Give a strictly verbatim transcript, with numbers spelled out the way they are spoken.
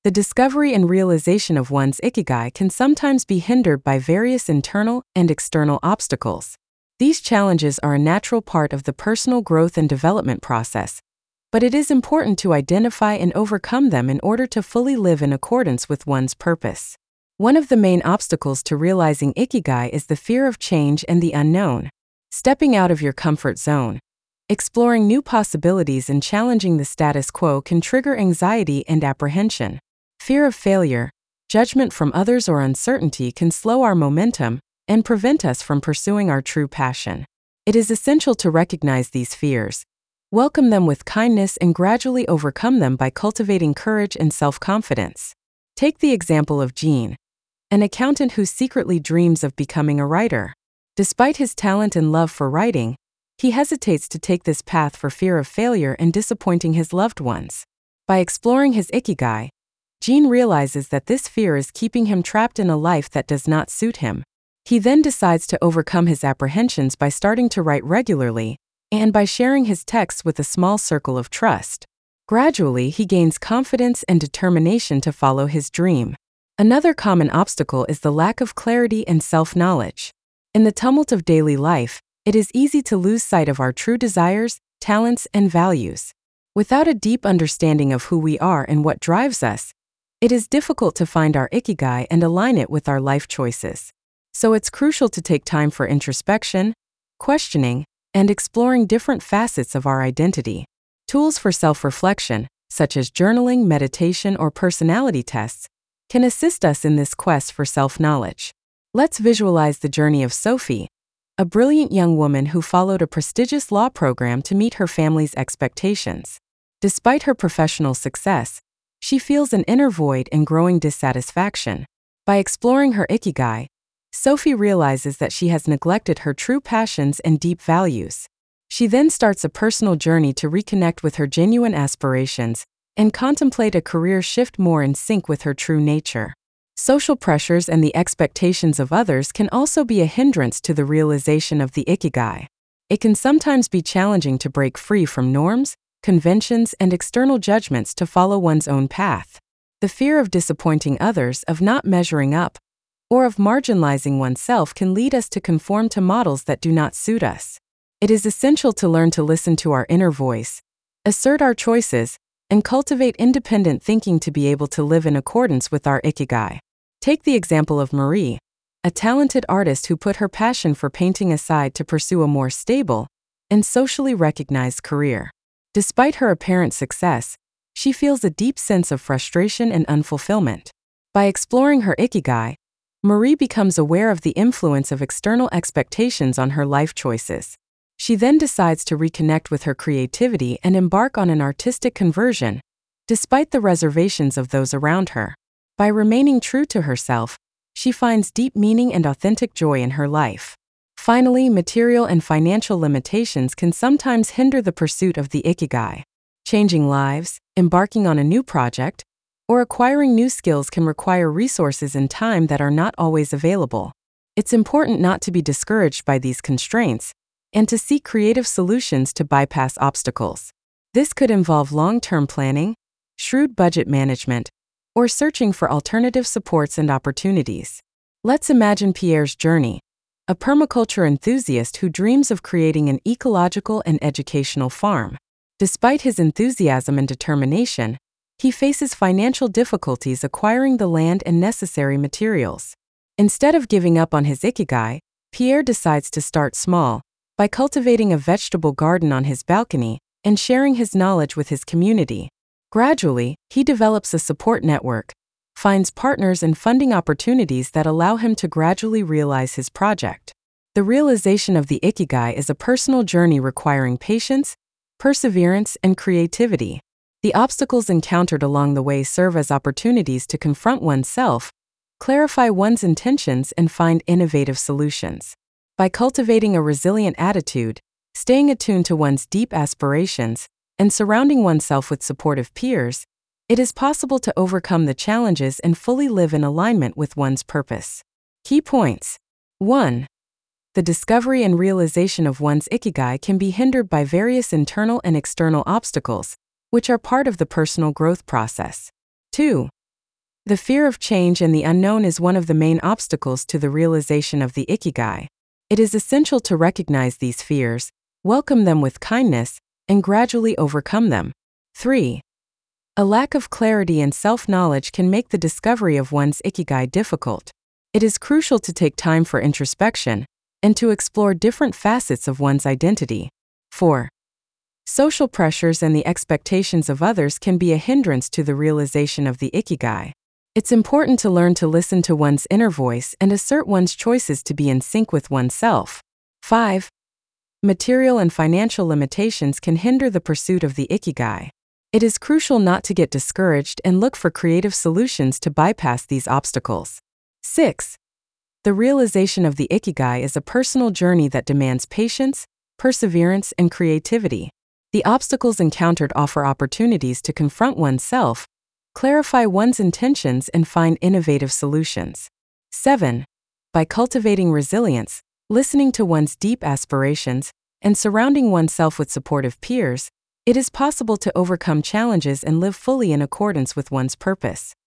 The discovery and realization of one's ikigai can sometimes be hindered by various internal and external obstacles. These challenges are a natural part of the personal growth and development process, but it is important to identify and overcome them in order to fully live in accordance with one's purpose. One of the main obstacles to realizing ikigai is the fear of change and the unknown. Stepping out of your comfort zone, exploring new possibilities and challenging the status quo can trigger anxiety and apprehension. Fear of failure, judgment from others, or uncertainty can slow our momentum and prevent us from pursuing our true passion. It is essential to recognize these fears, welcome them with kindness, and gradually overcome them by cultivating courage and self-confidence. Take the example of Jean, an accountant who secretly dreams of becoming a writer. Despite his talent and love for writing, he hesitates to take this path for fear of failure and disappointing his loved ones. By exploring his ikigai, Jean realizes that this fear is keeping him trapped in a life that does not suit him. He then decides to overcome his apprehensions by starting to write regularly and by sharing his texts with a small circle of trust. Gradually, he gains confidence and determination to follow his dream. Another common obstacle is the lack of clarity and self-knowledge. In the tumult of daily life, it is easy to lose sight of our true desires, talents, and values. Without a deep understanding of who we are and what drives us, it is difficult to find our ikigai and align it with our life choices. So it's crucial to take time for introspection, questioning, and exploring different facets of our identity. Tools for self-reflection, such as journaling, meditation, or personality tests, can assist us in this quest for self-knowledge. Let's visualize the journey of Sophie, a brilliant young woman who followed a prestigious law program to meet her family's expectations. Despite her professional success, she feels an inner void and growing dissatisfaction. By exploring her ikigai, Sophie realizes that she has neglected her true passions and deep values. She then starts a personal journey to reconnect with her genuine aspirations and contemplate a career shift more in sync with her true nature. Social pressures and the expectations of others can also be a hindrance to the realization of the ikigai. It can sometimes be challenging to break free from norms, conventions, and external judgments to follow one's own path. The fear of disappointing others, of not measuring up, or of marginalizing oneself can lead us to conform to models that do not suit us. It is essential to learn to listen to our inner voice, assert our choices, and cultivate independent thinking to be able to live in accordance with our ikigai. Take the example of Marie, a talented artist who put her passion for painting aside to pursue a more stable and socially recognized career. Despite her apparent success, she feels a deep sense of frustration and unfulfillment. By exploring her ikigai, Marie becomes aware of the influence of external expectations on her life choices. She then decides to reconnect with her creativity and embark on an artistic conversion, despite the reservations of those around her. By remaining true to herself, she finds deep meaning and authentic joy in her life. Finally, material and financial limitations can sometimes hinder the pursuit of the ikigai. Changing lives, embarking on a new project, or acquiring new skills can require resources and time that are not always available. It's important not to be discouraged by these constraints and to seek creative solutions to bypass obstacles. This could involve long-term planning, shrewd budget management, or searching for alternative supports and opportunities. Let's imagine Pierre's journey, a permaculture enthusiast who dreams of creating an ecological and educational farm. Despite his enthusiasm and determination, he faces financial difficulties acquiring the land and necessary materials. Instead of giving up on his ikigai, Pierre decides to start small, by cultivating a vegetable garden on his balcony and sharing his knowledge with his community. Gradually, he develops a support network, finds partners and funding opportunities that allow him to gradually realize his project. The realization of the ikigai is a personal journey requiring patience, perseverance, and creativity. The obstacles encountered along the way serve as opportunities to confront oneself, clarify one's intentions, and find innovative solutions. By cultivating a resilient attitude, staying attuned to one's deep aspirations, and surrounding oneself with supportive peers, it is possible to overcome the challenges and fully live in alignment with one's purpose. Key points. one. The discovery and realization of one's ikigai can be hindered by various internal and external obstacles, which are part of the personal growth process. two. The fear of change and the unknown is one of the main obstacles to the realization of the ikigai. It is essential to recognize these fears, welcome them with kindness, and gradually overcome them. three. A lack of clarity and self-knowledge can make the discovery of one's ikigai difficult. It is crucial to take time for introspection and to explore different facets of one's identity. four. Social pressures and the expectations of others can be a hindrance to the realization of the ikigai. It's important to learn to listen to one's inner voice and assert one's choices to be in sync with oneself. five. Material and financial limitations can hinder the pursuit of the ikigai. It is crucial not to get discouraged and look for creative solutions to bypass these obstacles. six. The realization of the ikigai is a personal journey that demands patience, perseverance, and creativity. The obstacles encountered offer opportunities to confront oneself, clarify one's intentions, and find innovative solutions. seven. By cultivating resilience, listening to one's deep aspirations, and surrounding oneself with supportive peers, it is possible to overcome challenges and live fully in accordance with one's purpose.